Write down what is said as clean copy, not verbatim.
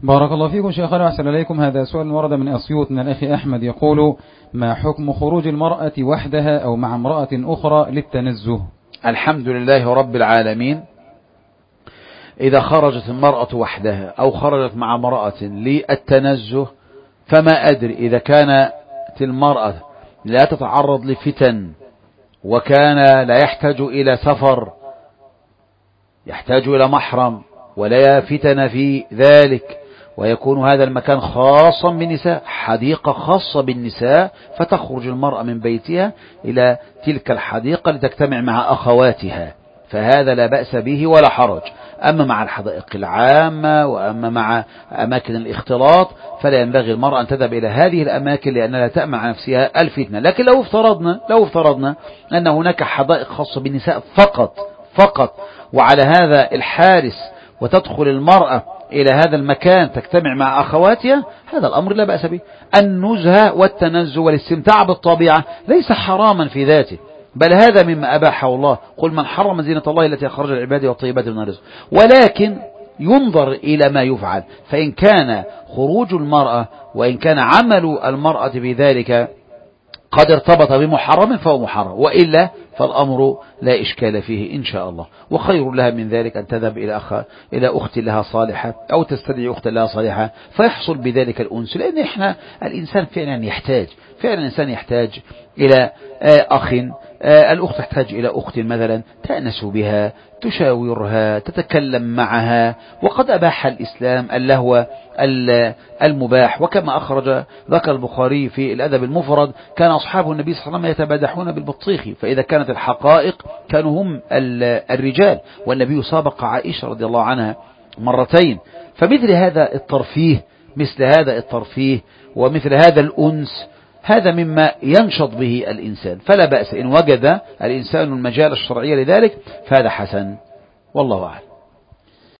بارك الله فيكم شيخنا وأحسن إليكم. هذا سؤال ورد من أسيوط من الأخ أحمد يقول: ما حكم خروج المرأة وحدها أو مع امرأة أخرى للتنزه؟ الحمد لله رب العالمين. إذا خرجت المرأة وحدها أو خرجت مع امرأة للتنزه فما أدري إذا كانت المرأة لا تتعرض لفتن وكان لا يحتاج إلى سفر، يحتاج إلى محرم ولا فتن في ذلك، ويكون هذا المكان خاصا بالنساء، حديقة خاصة بالنساء، فتخرج المرأة من بيتها إلى تلك الحديقة لتجتمع مع أخواتها، فهذا لا بأس به ولا حرج. أما مع الحدائق العامة وأما مع أماكن الاختلاط فلا ينبغي المرأة أن تذهب إلى هذه الأماكن لأنها تأمن على نفسها الفتنة. لكن لو افترضنا أن هناك حدائق خاصة بالنساء فقط وعلى هذا الحارس وتدخل المرأة إلى هذا المكان تجتمع مع أخواتها، هذا الأمر لا بأس به. النزهة والتنزه والاستمتاع بالطبيعة ليس حراما في ذاته، بل هذا مما أباحه الله. قل من حرم زينة الله التي أخرج العباد والطيبات من الرزق. ولكن ينظر إلى ما يفعل، فإن كان خروج المرأة وإن كان عمل المرأة بذلك قد ارتبط بمحرم فهو محرم، وإلا فالأمر لا إشكال فيه إن شاء الله. وخير لها من ذلك أن تذهب إلى أخت لها صالحة أو تستدعي أخت لها صالحة فيحصل بذلك الأنس، لأن إحنا الإنسان فعلا يحتاج إلى أخ، الأخت تحتاج إلى أخت مثلا تأنس بها، تشاورها، تتكلم معها. وقد أباح الإسلام اللهو المباح، وكما ذكر البخاري في الأدب المفرد كان أصحاب النبي صلى الله عليه وسلم يتبادحون بالبطيخ، فإذا كانت الحقائق كانوا هم الرجال، والنبي سابق عائشة رضي الله عنها مرتين. فمثل هذا الترفيه ومثل هذا الأنس هذا مما ينشط به الإنسان، فلا بأس إن وجد الإنسان المجال الشرعي لذلك فهذا حسن، والله أعلم.